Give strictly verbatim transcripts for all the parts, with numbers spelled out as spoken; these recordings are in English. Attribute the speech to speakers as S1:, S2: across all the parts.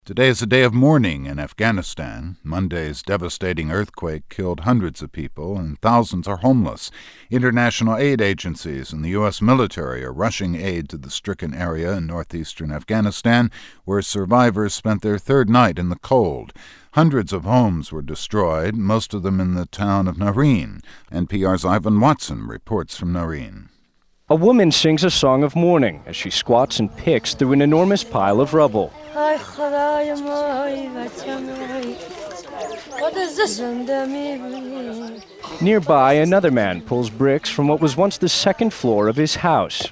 S1: Today is a day of mourning in Afghanistan. Monday's devastating earthquake killed hundreds of people, and thousands are homeless. International aid agencies and the U S military are rushing aid to the stricken area in northeastern Afghanistan, where survivors spent their third night in the cold. Hundreds of homes were destroyed, most of them in the town of Nareen. N P R's Ivan Watson reports from Nareen.
S2: A woman sings a song of mourning as she squats and picks through an enormous pile of rubble. Nearby, another man pulls bricks from what was once the second floor of his house.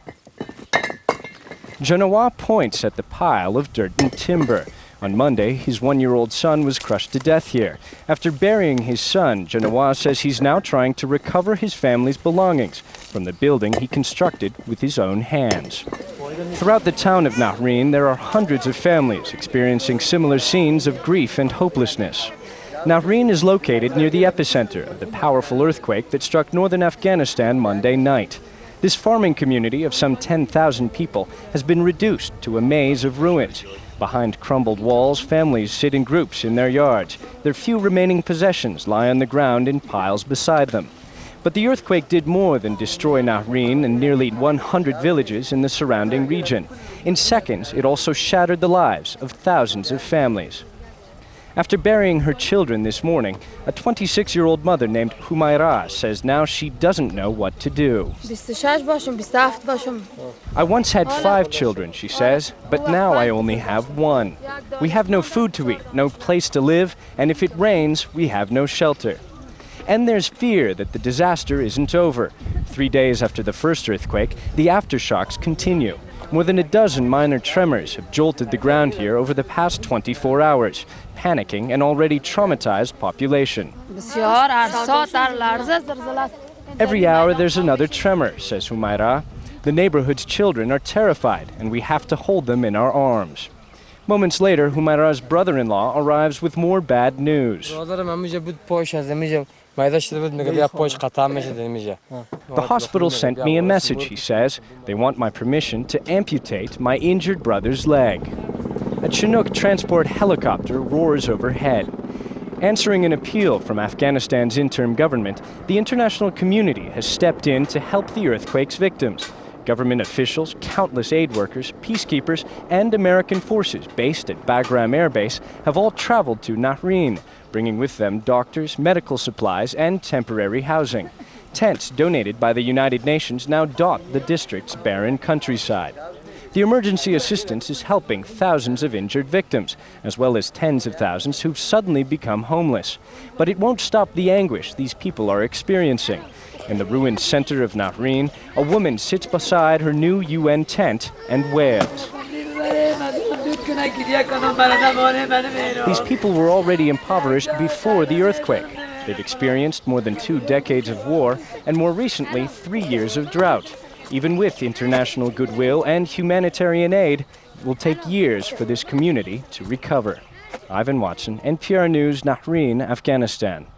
S2: Janawa points at the pile of dirt and timber. On Monday, his one-year-old son was crushed to death here. After burying his son, Janawa says he's now trying to recover his family's belongings from the building he constructed with his own hands. Throughout the town of Nareen, there are hundreds of families experiencing similar scenes of grief and hopelessness. Nareen is located near the epicenter of the powerful earthquake that struck northern Afghanistan Monday night. This farming community of some ten thousand people has been reduced to a maze of ruins. Behind crumbled walls, families sit in groups in their yards. Their few remaining possessions lie on the ground in piles beside them. But the earthquake did more than destroy Nareen and nearly one hundred villages in the surrounding region. In seconds, it also shattered the lives of thousands of families. After burying her children this morning, a twenty-six-year-old mother named Humaira says now she doesn't know what to do. I once had five children, she says, but now I only have one. We have no food to eat, no place to live, and if it rains, we have no shelter. And there's fear that the disaster isn't over. Three days after the first earthquake, the aftershocks continue. More than a dozen minor tremors have jolted the ground here over the past twenty-four hours, panicking an already traumatized population. Every hour there's another tremor, says Humaira. The neighborhood's children are terrified, and we have to hold them in our arms. Moments later, Humaira's brother-in-law arrives with more bad news. The hospital sent me a message, he says. They want my permission to amputate my injured brother's leg. A Chinook transport helicopter roars overhead. Answering an appeal from Afghanistan's interim government, the international community has stepped in to help the earthquake's victims. Government officials, countless aid workers, peacekeepers, and American forces based at Bagram Air Base have all traveled to Nareen, bringing with them doctors, medical supplies, and temporary housing. Tents donated by the United Nations now dot the district's barren countryside. The emergency assistance is helping thousands of injured victims, as well as tens of thousands who've suddenly become homeless. But it won't stop the anguish these people are experiencing. In the ruined center of Nareen, a woman sits beside her new U N tent and wails. These people were already impoverished before the earthquake. They've experienced more than two decades of war and more recently three years of drought. Even with international goodwill and humanitarian aid, it will take years for this community to recover. Ivan Watson, N P R News, Nareen, Afghanistan.